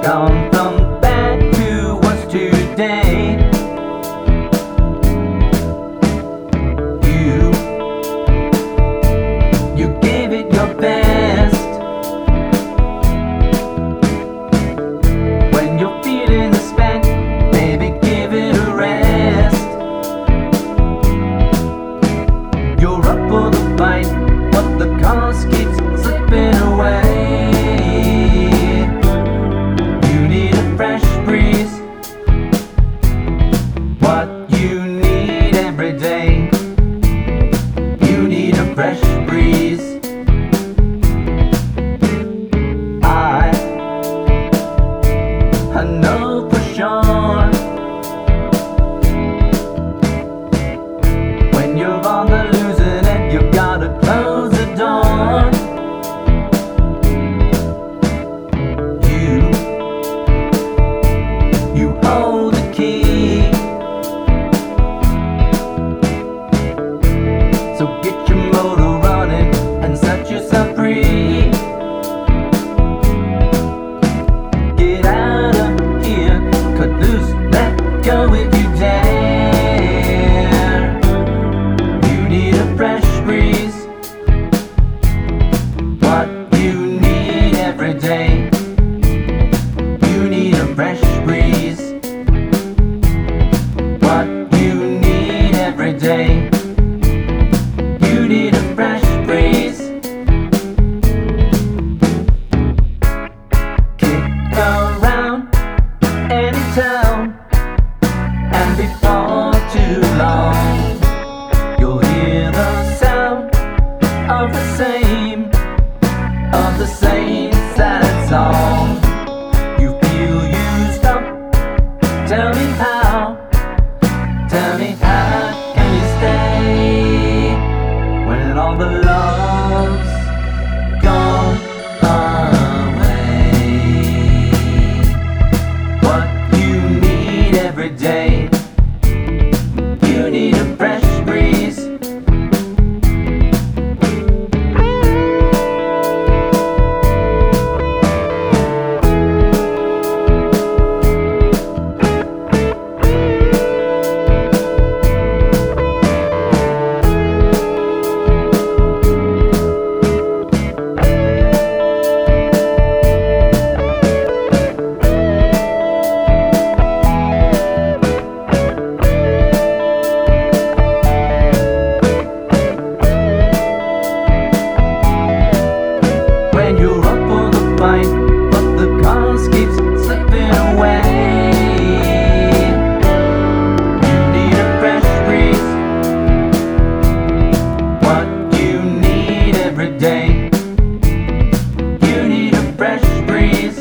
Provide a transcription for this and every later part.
Gone from bad to what's today. You gave it your best. When you're feeling the spank, baby, give it a rest. You're up for the fight, but the cards keep slipping away. You need a fresh breeze, what you need every day. You need a fresh breeze. I know for sure, when you're on the losing end, you gotta close the door. You hold the key, so get your motor running and set yourself free. Get out of here, cut loose, let go if you dare. You need a fresh breeze, what you need every day. You need a fresh breeze, what you need every day. You need a fresh breeze. Kick around any town, and before too long, you'll hear the sound of the same sad song. You feel used up, tell me how can you stay when all the love's gone away? What you need every day, you need a fresh breeze. When you're up for the fight, but the cards keep slipping away. You need a fresh breeze, what you need every day. You need a fresh breeze.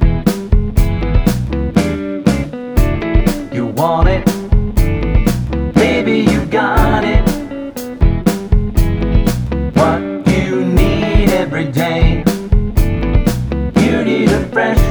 You want it, baby, you got it. What you need every day. You need a fresh